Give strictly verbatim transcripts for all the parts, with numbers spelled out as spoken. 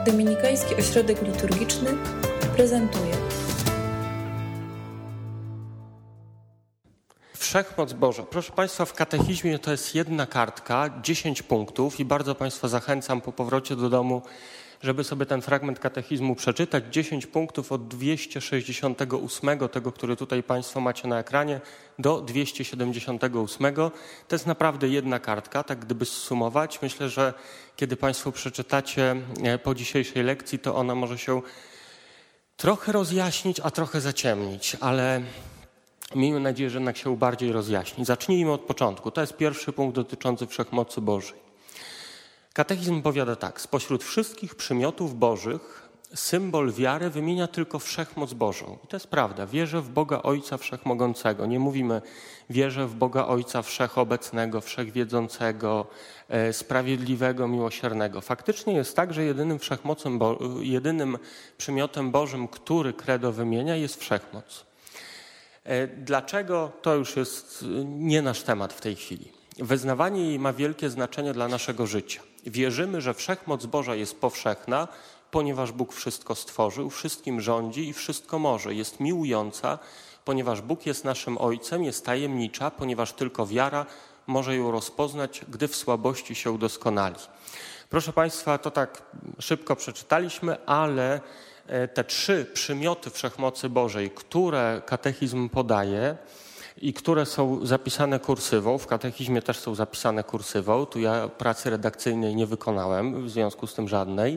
Dominikański Ośrodek Liturgiczny prezentuje Wszechmoc Boża. Proszę Państwa, w katechizmie to jest jedna kartka, dziesięć punktów i bardzo Państwa zachęcam po powrocie do domu, żeby sobie ten fragment katechizmu przeczytać. dziesięć punktów od dwieście sześćdziesiątego ósmego, tego, który tutaj Państwo macie na ekranie, do dwieście siedemdziesiątego ósmego. To jest naprawdę jedna kartka, tak gdyby zsumować. Myślę, że kiedy Państwo przeczytacie po dzisiejszej lekcji, to ona może się trochę rozjaśnić, a trochę zaciemnić, ale miejmy nadzieję, że jednak się bardziej rozjaśni. Zacznijmy od początku. To jest pierwszy punkt dotyczący wszechmocy Bożej. Katechizm powiada tak: spośród wszystkich przymiotów bożych symbol wiary wymienia tylko wszechmoc Bożą. I to jest prawda. Wierzę w Boga Ojca Wszechmogącego. Nie mówimy wierzę w Boga Ojca Wszechobecnego, Wszechwiedzącego, e, Sprawiedliwego, Miłosiernego. Faktycznie jest tak, że jedynym wszechmocem, Bo- jedynym przymiotem Bożym, który credo wymienia, jest wszechmoc. E, dlaczego? To już jest nie nasz temat w tej chwili. Wyznawanie jej ma wielkie znaczenie dla naszego życia. Wierzymy, że wszechmoc Boża jest powszechna, ponieważ Bóg wszystko stworzył, wszystkim rządzi i wszystko może. Jest miłująca, ponieważ Bóg jest naszym Ojcem, jest tajemnicza, ponieważ tylko wiara może ją rozpoznać, gdy w słabości się udoskonali. Proszę Państwa, to tak szybko przeczytaliśmy, ale te trzy przymioty wszechmocy Bożej, które katechizm podaje, i które są zapisane kursywą, w katechizmie też są zapisane kursywą, tu ja pracy redakcyjnej nie wykonałem, w związku z tym żadnej.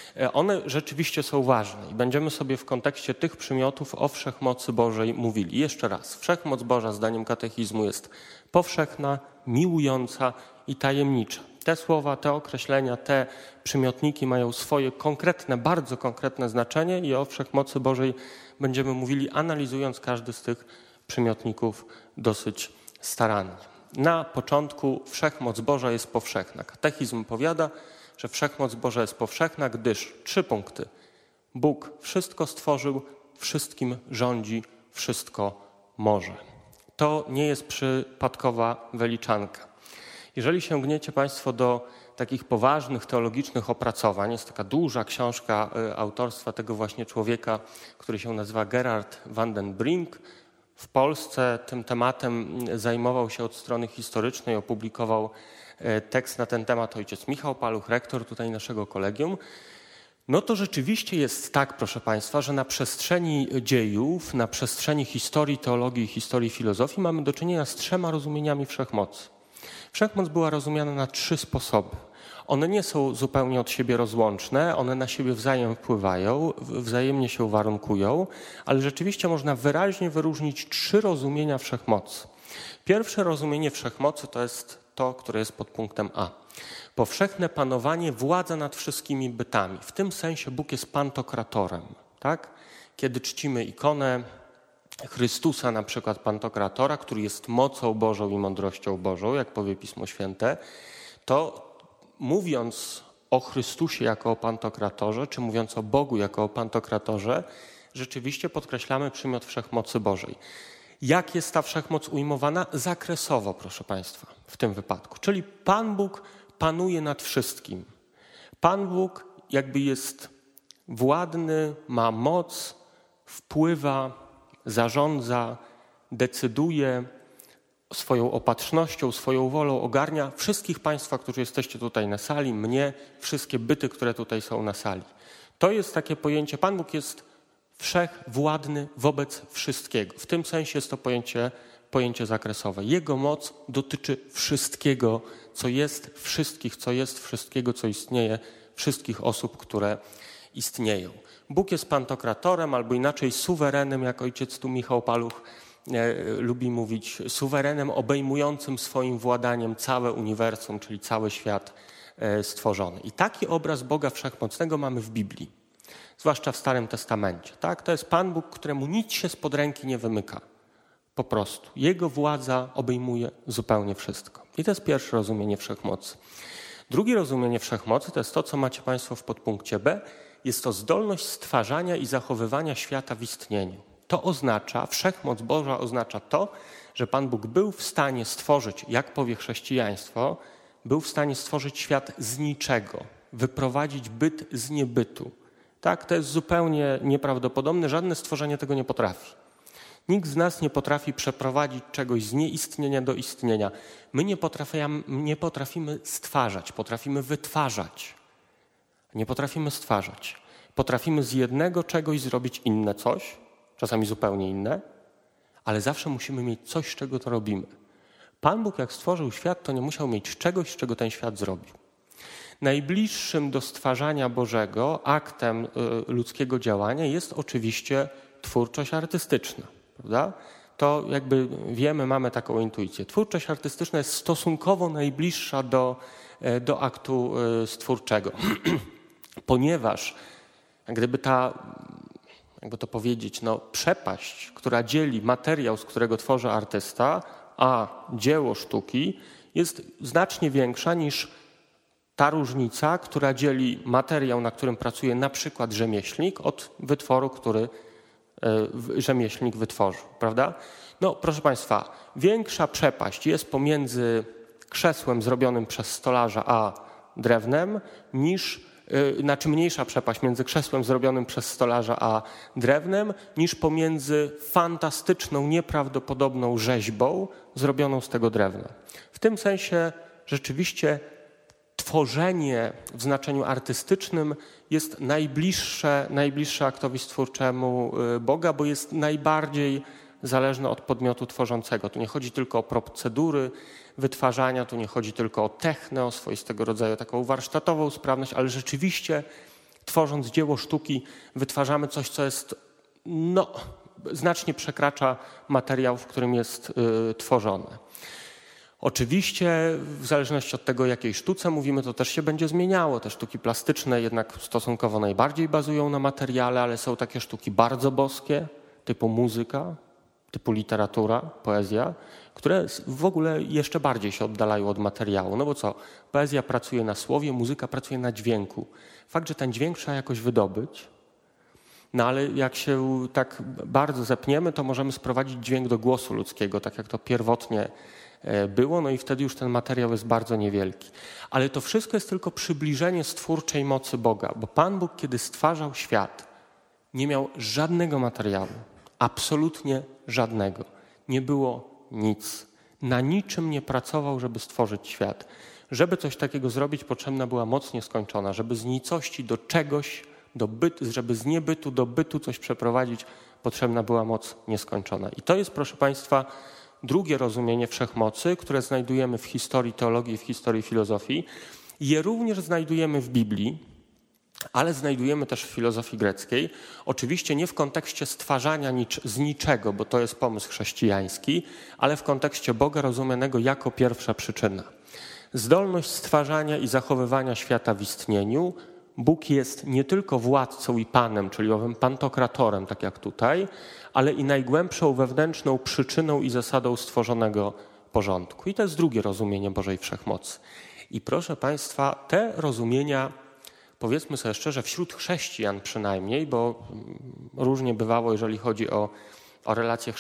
One rzeczywiście są ważne i będziemy sobie w kontekście tych przymiotów o wszechmocy Bożej mówili. Jeszcze raz, wszechmoc Boża zdaniem katechizmu jest powszechna, miłująca i tajemnicza. Te słowa, te określenia, te przymiotniki mają swoje konkretne, bardzo konkretne znaczenie i o wszechmocy Bożej będziemy mówili, analizując każdy z tych przymiotników dosyć starannie. Na początku wszechmoc Boża jest powszechna. Katechizm powiada, że wszechmoc Boża jest powszechna, gdyż trzy punkty. Bóg wszystko stworzył, wszystkim rządzi, wszystko może. To nie jest przypadkowa wyliczanka. Jeżeli sięgniecie Państwo do takich poważnych teologicznych opracowań, jest taka duża książka autorstwa tego właśnie człowieka, który się nazywa Gerard van den Brink. W Polsce tym tematem zajmował się od strony historycznej, opublikował tekst na ten temat ojciec Michał Paluch, rektor tutaj naszego kolegium. No to rzeczywiście jest tak, proszę Państwa, że na przestrzeni dziejów, na przestrzeni historii teologii i historii filozofii mamy do czynienia z trzema rozumieniami wszechmocy. Wszechmoc była rozumiana na trzy sposoby. One nie są zupełnie od siebie rozłączne, one na siebie wzajem wpływają, wzajemnie się warunkują, ale rzeczywiście można wyraźnie wyróżnić trzy rozumienia wszechmocy. Pierwsze rozumienie wszechmocy to jest to, które jest pod punktem A. Powszechne panowanie, władza nad wszystkimi bytami. W tym sensie Bóg jest pantokratorem. Tak? Kiedy czcimy ikonę Chrystusa, na przykład pantokratora, który jest mocą Bożą i mądrością Bożą, jak powie Pismo Święte, to mówiąc o Chrystusie jako o pantokratorze, czy mówiąc o Bogu jako o pantokratorze, rzeczywiście podkreślamy przymiot wszechmocy Bożej. Jak jest ta wszechmoc ujmowana? Zakresowo, proszę Państwa, w tym wypadku. Czyli Pan Bóg panuje nad wszystkim. Pan Bóg jakby jest władny, ma moc, wpływa, zarządza, decyduje, swoją opatrznością, swoją wolą ogarnia wszystkich Państwa, którzy jesteście tutaj na sali, mnie, wszystkie byty, które tutaj są na sali. To jest takie pojęcie, Pan Bóg jest wszechwładny wobec wszystkiego. W tym sensie jest to pojęcie, pojęcie zakresowe. Jego moc dotyczy wszystkiego, co jest, wszystkich, co jest, wszystkiego, co istnieje, wszystkich osób, które istnieją. Bóg jest pantokratorem, albo inaczej suwerenem, jak ojciec tu Michał Paluch lubi mówić, suwerenem obejmującym swoim władaniem całe uniwersum, czyli cały świat stworzony. I taki obraz Boga Wszechmocnego mamy w Biblii, zwłaszcza w Starym Testamencie. Tak? To jest Pan Bóg, któremu nic się spod ręki nie wymyka. Po prostu. Jego władza obejmuje zupełnie wszystko. I to jest pierwsze rozumienie wszechmocy. Drugie rozumienie wszechmocy to jest to, co macie Państwo w podpunkcie B. Jest to zdolność stwarzania i zachowywania świata w istnieniu. To oznacza, wszechmoc Boża oznacza to, że Pan Bóg był w stanie stworzyć, jak powie chrześcijaństwo, był w stanie stworzyć świat z niczego. wyprowadzić byt z niebytu. Tak, to jest zupełnie nieprawdopodobne, żadne stworzenie tego nie potrafi. Nikt z nas nie potrafi przeprowadzić czegoś z nieistnienia do istnienia. My nie potrafimy, nie potrafimy stwarzać, potrafimy wytwarzać. Nie potrafimy stwarzać. Potrafimy z jednego czegoś zrobić inne coś, czasami zupełnie inne, ale zawsze musimy mieć coś, z czego to robimy. Pan Bóg, jak stworzył świat, to nie musiał mieć czegoś, z czego ten świat zrobił. Najbliższym do stwarzania Bożego aktem y, ludzkiego działania jest oczywiście twórczość artystyczna. Prawda? To jakby wiemy, mamy taką intuicję. Twórczość artystyczna jest stosunkowo najbliższa do, do aktu stwórczego, ponieważ gdyby ta, jakby to powiedzieć, no, przepaść, która dzieli materiał, z którego tworzy artysta, a dzieło sztuki, jest znacznie większa niż ta różnica, która dzieli materiał, na którym pracuje na przykład rzemieślnik, od wytworu, który rzemieślnik wytworzył, prawda? No, proszę Państwa, większa przepaść jest pomiędzy krzesłem zrobionym przez stolarza a drewnem niż, yy, znaczy mniejsza przepaść między krzesłem zrobionym przez stolarza a drewnem niż pomiędzy fantastyczną, nieprawdopodobną rzeźbą zrobioną z tego drewna. W tym sensie rzeczywiście tworzenie w znaczeniu artystycznym jest najbliższe, najbliższe aktowi stwórczemu Boga, bo jest najbardziej zależne od podmiotu tworzącego. Tu nie chodzi tylko o procedury wytwarzania, tu nie chodzi tylko o technę, o swoistego rodzaju taką warsztatową sprawność, ale rzeczywiście tworząc dzieło sztuki wytwarzamy coś, co jest, no, znacznie przekracza materiał, w którym jest y, tworzone. Oczywiście w zależności od tego, jakiej sztuce mówimy, to też się będzie zmieniało. Te sztuki plastyczne jednak stosunkowo najbardziej bazują na materiale, ale są takie sztuki bardzo boskie, typu muzyka, typu literatura, poezja, które w ogóle jeszcze bardziej się oddalają od materiału. No bo co? Poezja pracuje na słowie, muzyka pracuje na dźwięku. Fakt, że ten dźwięk trzeba jakoś wydobyć, no ale jak się tak bardzo zepniemy, to możemy sprowadzić dźwięk do głosu ludzkiego, tak jak to pierwotnie było, no i wtedy już ten materiał jest bardzo niewielki. Ale to wszystko jest tylko przybliżenie stwórczej mocy Boga, bo Pan Bóg, kiedy stwarzał świat, nie miał żadnego materiału, absolutnie żadnego. Nie było nic. Na niczym nie pracował, żeby stworzyć świat. Żeby coś takiego zrobić, potrzebna była moc nieskończona, żeby z nicości do czegoś, do bytu, żeby z niebytu do bytu coś przeprowadzić, potrzebna była moc nieskończona. I to jest, proszę Państwa, drugie rozumienie wszechmocy, które znajdujemy w historii teologii i w historii filozofii. Je również znajdujemy w Biblii, ale znajdujemy też w filozofii greckiej. Oczywiście nie w kontekście stwarzania nic, z niczego, bo to jest pomysł chrześcijański, ale w kontekście Boga rozumianego jako pierwsza przyczyna. Zdolność stwarzania i zachowywania świata w istnieniu. Bóg jest nie tylko władcą i Panem, czyli owym pantokratorem, tak jak tutaj, ale i najgłębszą wewnętrzną przyczyną i zasadą stworzonego porządku. I to jest drugie rozumienie Bożej Wszechmocy. I proszę Państwa, te rozumienia, powiedzmy sobie szczerze, wśród chrześcijan przynajmniej, bo różnie bywało, jeżeli chodzi o, o relacje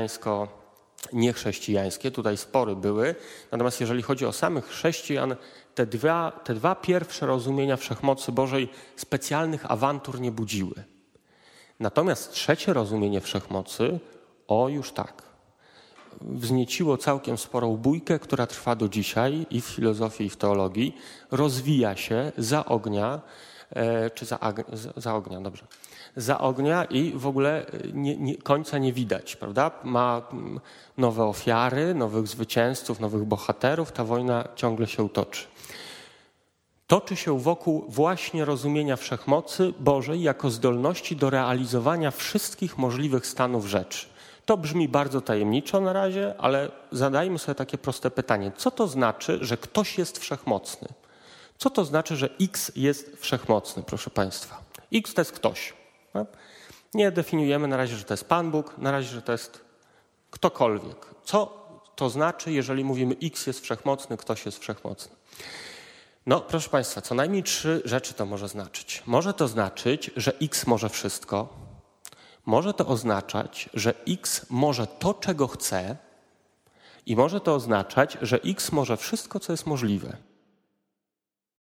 chrześcijańsko-niechrześcijańskie, tutaj spory były, natomiast jeżeli chodzi o samych chrześcijan, te dwa, te dwa pierwsze rozumienia Wszechmocy Bożej specjalnych awantur nie budziły. Natomiast trzecie rozumienie Wszechmocy, o już tak, wznieciło całkiem sporą bójkę, która trwa do dzisiaj i w filozofii, i w teologii, rozwija się za ognia, e, czy za, za ognia, dobrze, za ognia i w ogóle nie, nie, końca nie widać, prawda? Ma nowe ofiary, nowych zwycięzców, nowych bohaterów, ta wojna ciągle się toczy. Toczy się wokół właśnie rozumienia wszechmocy Bożej jako zdolności do realizowania wszystkich możliwych stanów rzeczy. To brzmi bardzo tajemniczo na razie, ale zadajmy sobie takie proste pytanie. Co to znaczy, że ktoś jest wszechmocny? Co to znaczy, że X jest wszechmocny, proszę Państwa? X to jest ktoś. Tak? Nie definiujemy na razie, że to jest Pan Bóg, na razie, że to jest ktokolwiek. Co to znaczy, jeżeli mówimy X jest wszechmocny, ktoś jest wszechmocny? No, proszę Państwa, co najmniej trzy rzeczy to może znaczyć. Może to znaczyć, że X może wszystko. Może to oznaczać, że X może to, czego chce. I może to oznaczać, że X może wszystko, co jest możliwe.